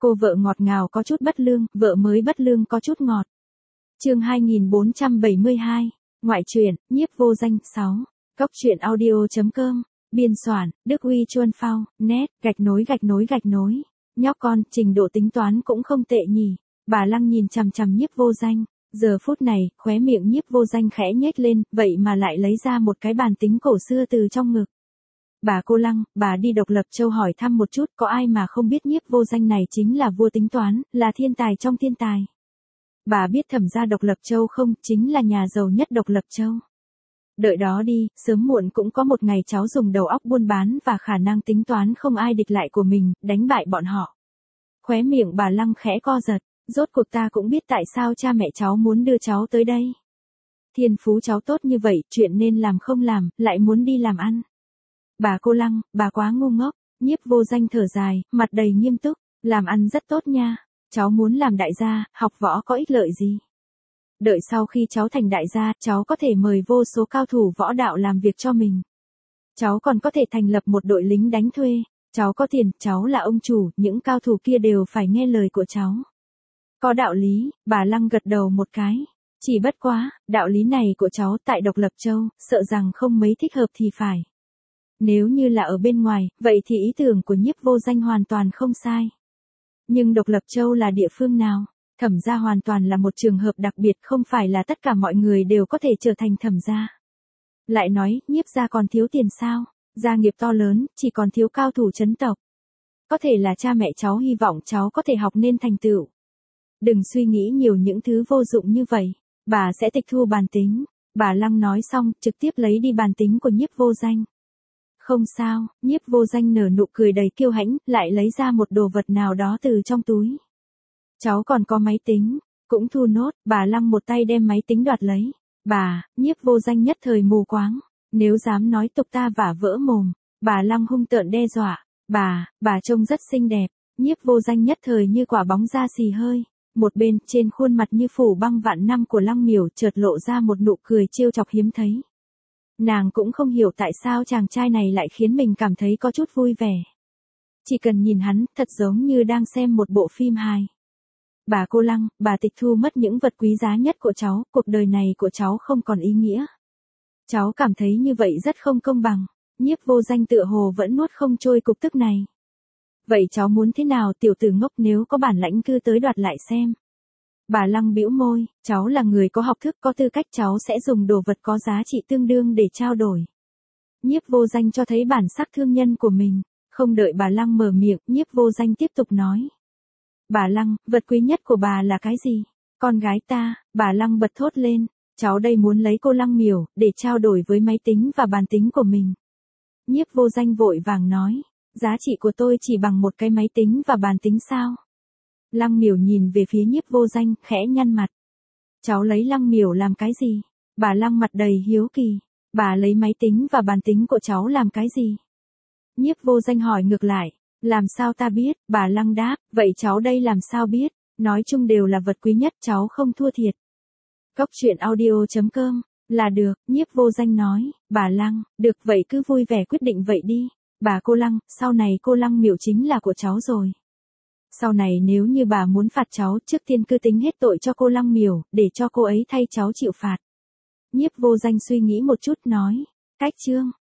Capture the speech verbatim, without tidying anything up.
Cô vợ ngọt ngào có chút bất lương, vợ mới bất lương có chút ngọt. Chương hai nghìn bốn trăm bảy mươi hai, ngoại truyện, nhiếp vô danh, sáu. Cốc truyện audio chấm com, biên soạn, Đức Uy Chuân Phao, net, gạch nối gạch nối gạch nối. Nhóc con, trình độ tính toán cũng không tệ nhỉ. Bà Lăng nhìn chằm chằm nhiếp vô danh. Giờ phút này, khóe miệng nhiếp vô danh khẽ nhếch lên, vậy mà lại lấy ra một cái bàn tính cổ xưa từ trong ngực. Bà cô Lăng, bà đi Độc Lập Châu hỏi thăm một chút, có ai mà không biết nhiếp vô danh này chính là vua tính toán, là thiên tài trong thiên tài. Bà biết thẩm gia Độc Lập Châu không, chính là nhà giàu nhất Độc Lập Châu. Đợi đó đi, sớm muộn cũng có một ngày cháu dùng đầu óc buôn bán và khả năng tính toán không ai địch lại của mình, đánh bại bọn họ. Khóe miệng bà Lăng khẽ co giật, rốt cuộc ta cũng biết tại sao cha mẹ cháu muốn đưa cháu tới đây. Thiên phú cháu tốt như vậy, chuyện nên làm không làm, lại muốn đi làm ăn. Bà cô Lăng, bà quá ngu ngốc. Nhiếp vô danh thở dài, mặt đầy nghiêm túc, làm ăn rất tốt nha. Cháu muốn làm đại gia, học võ có ích lợi gì? Đợi sau khi cháu thành đại gia, cháu có thể mời vô số cao thủ võ đạo làm việc cho mình. Cháu còn có thể thành lập một đội lính đánh thuê. Cháu có tiền, cháu là ông chủ, những cao thủ kia đều phải nghe lời của cháu. Có đạo lý, bà Lăng gật đầu một cái. Chỉ bất quá, đạo lý này của cháu tại Độc Lập Châu, sợ rằng không mấy thích hợp thì phải. Nếu như là ở bên ngoài, vậy thì ý tưởng của nhiếp vô danh hoàn toàn không sai. Nhưng Độc Lập Châu là địa phương nào? Thẩm gia hoàn toàn là một trường hợp đặc biệt, không phải là tất cả mọi người đều có thể trở thành thẩm gia. Lại nói, nhiếp gia còn thiếu tiền sao? Gia nghiệp to lớn, chỉ còn thiếu cao thủ chấn tộc. Có thể là cha mẹ cháu hy vọng cháu có thể học nên thành tựu. Đừng suy nghĩ nhiều những thứ vô dụng như vậy, bà sẽ tịch thu bàn tính. Bà Lăng nói xong, trực tiếp lấy đi bàn tính của nhiếp vô danh. Không sao, nhiếp vô danh nở nụ cười đầy kiêu hãnh, lại lấy ra một đồ vật nào đó từ trong túi. Cháu còn có máy tính, cũng thu nốt. Bà Lăng một tay đem máy tính đoạt lấy. Bà, nhiếp vô danh nhất thời mù quáng. Nếu dám nói tục ta vả vỡ mồm. Bà Lăng hung tợn đe dọa. Bà, bà trông rất xinh đẹp. Nhiếp vô danh nhất thời như quả bóng da xì hơi. Một bên, trên khuôn mặt như phủ băng vạn năm của Lăng Miểu chợt lộ ra một nụ cười trêu chọc hiếm thấy. Nàng cũng không hiểu tại sao chàng trai này lại khiến mình cảm thấy có chút vui vẻ. Chỉ cần nhìn hắn, thật giống như đang xem một bộ phim hài. Bà cô Lăng, bà tịch thu mất những vật quý giá nhất của cháu, cuộc đời này của cháu không còn ý nghĩa. Cháu cảm thấy như vậy rất không công bằng. Nhiếp vô danh tựa hồ vẫn nuốt không trôi cục tức này. Vậy cháu muốn thế nào tiểu tử ngốc, nếu có bản lãnh cứ tới đoạt lại xem. Bà Lăng bĩu môi, cháu là người có học thức có tư cách, cháu sẽ dùng đồ vật có giá trị tương đương để trao đổi. Nhiếp vô danh cho thấy bản sắc thương nhân của mình, không đợi bà Lăng mở miệng, nhiếp vô danh tiếp tục nói. Bà Lăng, vật quý nhất của bà là cái gì? Con gái ta. Bà Lăng bật thốt lên, cháu đây muốn lấy cô Lăng Miểu, để trao đổi với máy tính và bàn tính của mình. Nhiếp vô danh vội vàng nói, giá trị của tôi chỉ bằng một cái máy tính và bàn tính sao? Lăng Miểu nhìn về phía nhiếp vô danh, khẽ nhăn mặt. Cháu lấy Lăng Miểu làm cái gì? Bà Lăng mặt đầy hiếu kỳ. Bà lấy máy tính và bàn tính của cháu làm cái gì? Nhiếp vô danh hỏi ngược lại. Làm sao ta biết? Bà Lăng đáp, vậy cháu đây làm sao biết? Nói chung đều là vật quý nhất, cháu không thua thiệt. Cốc truyện audio chấm com, là được, nhiếp vô danh nói. Bà Lăng, được vậy cứ vui vẻ quyết định vậy đi. Bà cô Lăng, sau này cô Lăng Miểu chính là của cháu rồi. Sau này nếu như bà muốn phạt cháu, trước tiên cứ tính hết tội cho cô Lăng Miểu, để cho cô ấy thay cháu chịu phạt. Nhiếp vô danh suy nghĩ một chút nói. Cách chương.